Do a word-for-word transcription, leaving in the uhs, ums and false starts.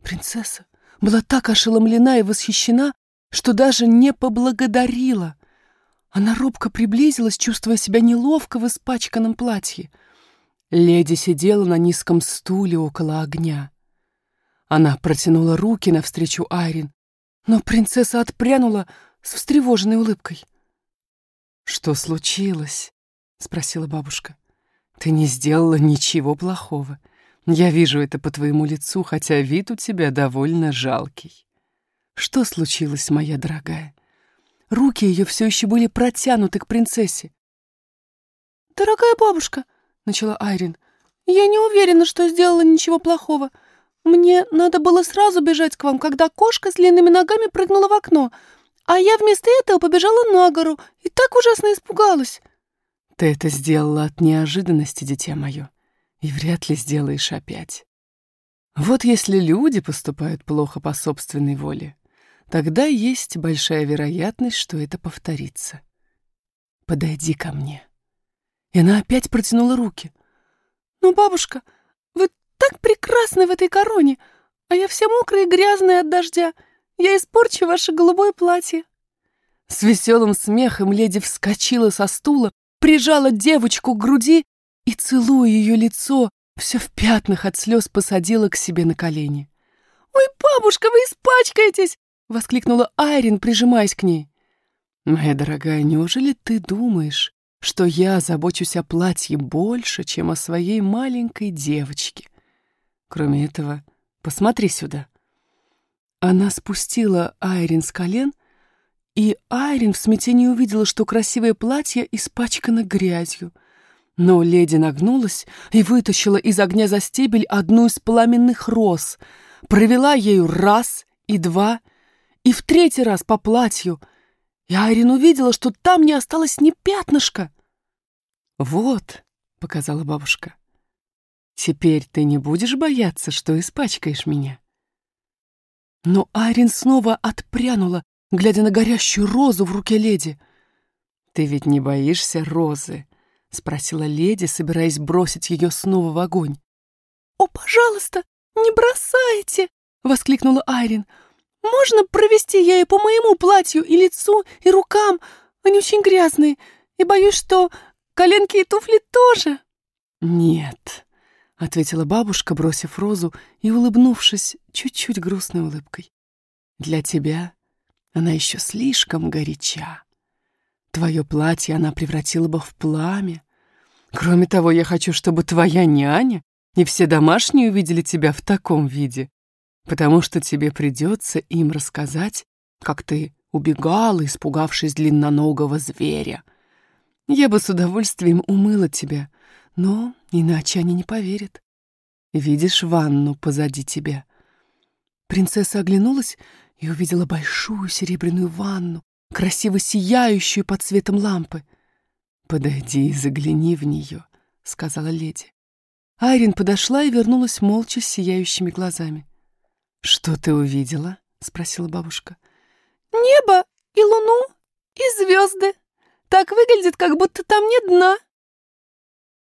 Принцесса была так ошеломлена и восхищена, что даже не поблагодарила. Она робко приблизилась, чувствуя себя неловко в испачканном платье. Леди сидела на низком стуле около огня. Она протянула руки навстречу Айрин, но принцесса отпрянула с встревоженной улыбкой. «Что случилось?» — спросила бабушка. «Ты не сделала ничего плохого. Я вижу это по твоему лицу, хотя вид у тебя довольно жалкий. Что случилось, моя дорогая?» Руки ее все еще были протянуты к принцессе. «Дорогая бабушка», — начала Айрин, — «я не уверена, что сделала ничего плохого. Мне надо было сразу бежать к вам, когда кошка с длинными ногами прыгнула в окно, а я вместо этого побежала на гору и так ужасно испугалась». «Ты это сделала от неожиданности, дитя мое, и вряд ли сделаешь опять. Вот если люди поступают плохо по собственной воле, тогда есть большая вероятность, что это повторится. Подойди ко мне». И она опять протянула руки. «Но, бабушка, вы так прекрасны в этой короне, а я вся мокрая и грязная от дождя. Я испорчу ваше голубое платье». С веселым смехом леди вскочила со стула, прижала девочку к груди и, целуя ее лицо, все в пятнах от слез посадила к себе на колени. «Ой, бабушка, вы испачкаетесь!» — воскликнула Айрин, прижимаясь к ней. «Моя дорогая, неужели ты думаешь, что я забочусь о платье больше, чем о своей маленькой девочке? Кроме этого, посмотри сюда». Она спустила Айрин с колен, и Айрин в смятении увидела, что красивое платье испачкано грязью. Но леди нагнулась и вытащила из огня за стебель одну из пламенных роз, провела ею раз и два, и в третий раз по платью, и Айрин увидела, что там не осталось ни пятнышка. «Вот», — показала бабушка, — «теперь ты не будешь бояться, что испачкаешь меня». Но Айрин снова отпрянула, глядя на горящую розу в руке леди. «Ты ведь не боишься розы?» — спросила леди, собираясь бросить ее снова в огонь. «О, пожалуйста, не бросайте!» — воскликнула Айрин. «Можно провести ею по моему платью и лицу, и рукам? Они очень грязные, и боюсь, что коленки и туфли тоже». «Нет», — ответила бабушка, бросив розу и улыбнувшись чуть-чуть грустной улыбкой. «Для тебя она еще слишком горяча. Твое платье она превратила бы в пламя. Кроме того, я хочу, чтобы твоя няня и все домашние увидели тебя в таком виде, потому что тебе придется им рассказать, как ты убегала, испугавшись длинноногого зверя. Я бы с удовольствием умыла тебя, но иначе они не поверят. Видишь ванну позади тебя?» Принцесса оглянулась и увидела большую серебряную ванну, красиво сияющую под светом лампы. «Подойди и загляни в нее», — сказала леди. Айрин подошла и вернулась молча с сияющими глазами. «Что ты увидела?» — спросила бабушка. «Небо и луну, и звезды. Так выглядит, как будто там нет дна».